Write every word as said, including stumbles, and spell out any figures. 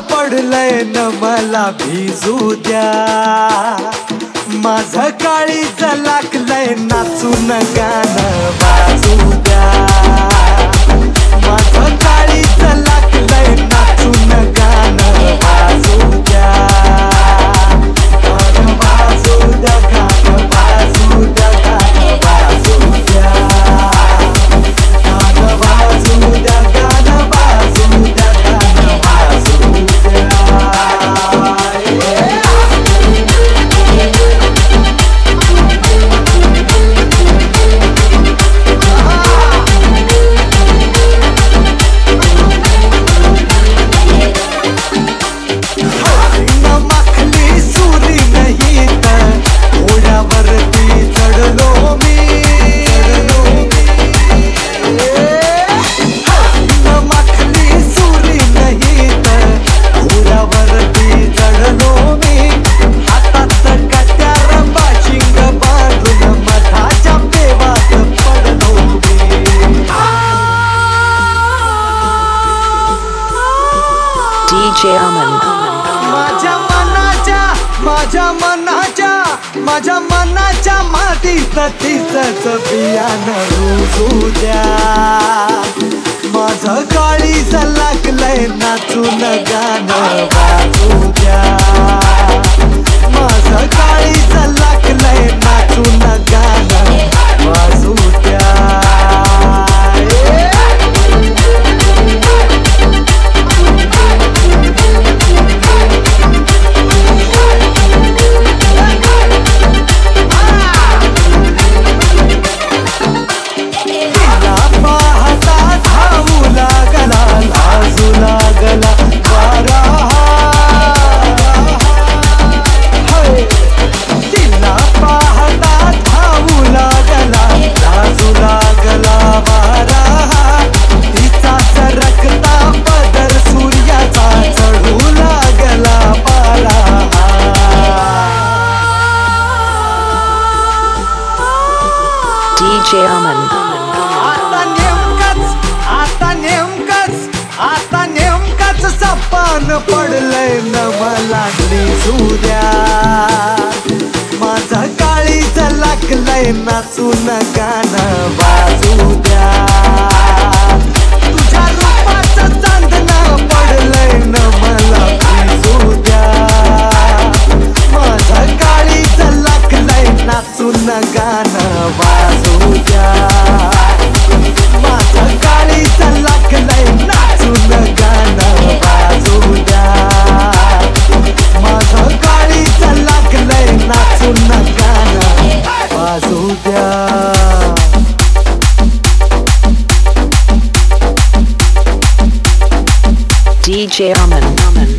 पडलंय न मला भिजू द्या. माझं काळीज लागलंय नाचून गाणं वाजू द्या. माझं काळीज लागलंय नाचून गाणं वाजू द्या. गाणं वाजू द्या, गाणं वाजू द्या, गाणं वाजू द्या. गाणं वाजू द्या, गाणं वाजू द्या, गाणं वाजू द्या. माखली सुरी नाही तर घोड्यावरती चढलो मी. माखली सुरी नाही तर घोड्यावरती चढलो मी. हातात कट्यार बाशिंग बांधून मधाच्या पेवात पडलो मी. D J Aman. माझ्या मनाच्या माझ्या मनाच्या माझ्या मनाच्या मातीत तिचंच बियाणं रुजू द्या. माझं काळीज लागलंय नाचून गाणं वाजू द्या. माझं काळीज लागलंय नाचून गाणं वाजू द्या. D J Aman. आता नेमकंच आता नेमकंच आता नेमकंच सपान पडलंय न मला दिसू द्या. माझं काळीज लागलंय नाचून गाणं वाजू द्या. तुझ्या रूपाचं चांदणं पडलंय न मला दिसू द्या. माझं काळीज लागलंय नाचून गाणं वाजू द्या. माझं काळीज लागलंय नाचून गाणं वाजू द्या. माझं काळीज लागलंय नाचून गाणं वाजू द्या. D J Aman.